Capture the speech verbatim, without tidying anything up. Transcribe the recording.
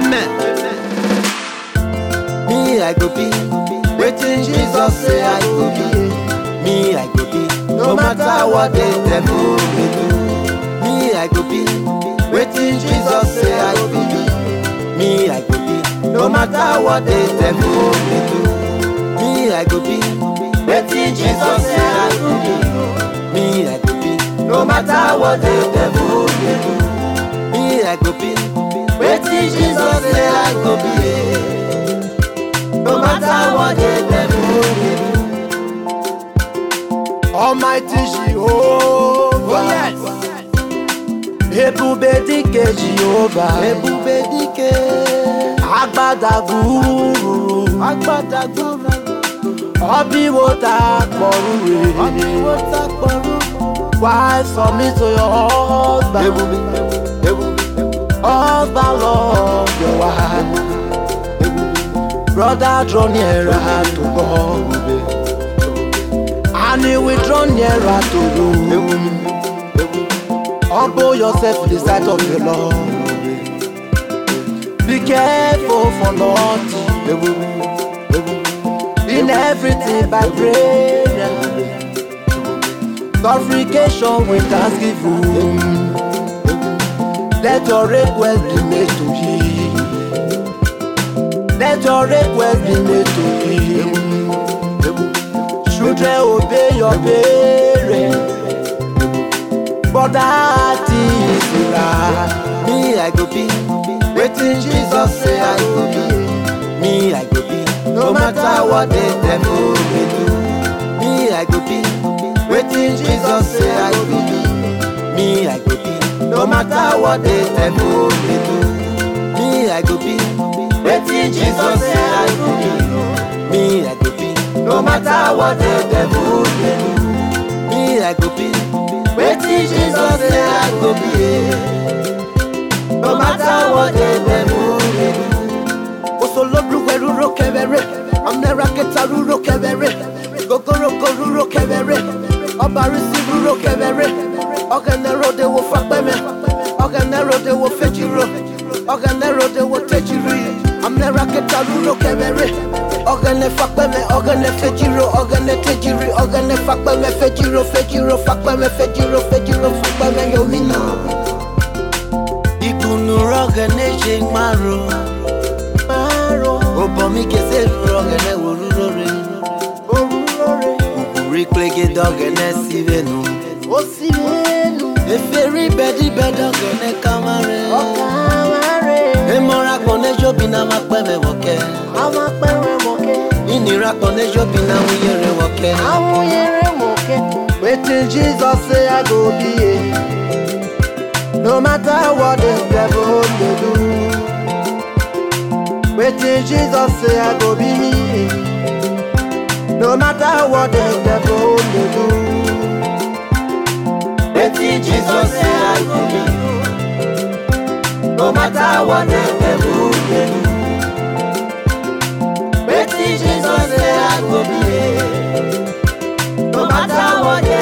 Amen. Me I go be, waiting Jesus say I go be. Me I go be, no matter what the devil may do. Me I go be, waiting Jesus say I go be. Me I go be, no matter what the devil may do. Me I go be, waiting Jesus say I go be. Me I go be, no matter what the devil may do. Me I go be, waiting Jesus say I go be. No matter what the devil may do. Almighty Jehovah, oh yes. Ebube dike Jehovah, Ebube dike. Agbada guru, Agbada guru. Obi wo ta poru re, Obi wo ta poru. Why submit to your husband? Ebube, Ebube. Husband love your wife. Brother, draw nearer to God, and He will draw nearer to you. Humble yourself in the sight of the Lord. Be careful for nothing. In everything by prayer, supplication with thanksgiving. Let your request be made to Him. Let your request be made to Him. Children, obey your parents, but that is right. Me I go be, waiting Jesus say I go be. Me I go be, no matter what the devil may do. Me I go be, waiting Jesus say I go be. Me I go be, no matter what the devil may do. Me I go be, waiting Jesus say I go be. Me I go be, no matter what the devil may do. Me I go be, waiting Jesus say I go be. No matter what the devil may do. Osolo bruweru ro kevere, amnera ketaru ro kevere, gogoro goru ro kevere, obarisi ro kevere, ogenero de wo fakpeme, ogenero de wo fejiro, ogenero de wo tejiri. I'm the rocket to kevere. Ogane fakpeme, ogane fejiro, ogane tejiri, ogane fakpeme, fejiro, fejiro, fakpeme, fejiro, fejiro, fakpeme, yomina. Ikunu rogane jing maro, maro. Obomi kese rogane ururore, ururore. Ukuri klege dogane sivenu, o sivenu. Eferi bedi bedogane kamare, o kamare. Emora kone jobi na makpeme woke, amakpeme woke. Inira kone jobi na uyere woke, awuyere woke. Waiting Jesus say I go be, no matter what the devil may do. Waiting Jesus say I go be, no matter what the devil may do. Waiting Jesus say I go be. No matter what the devil may do. Waiting Jesus say I go be. No matter what the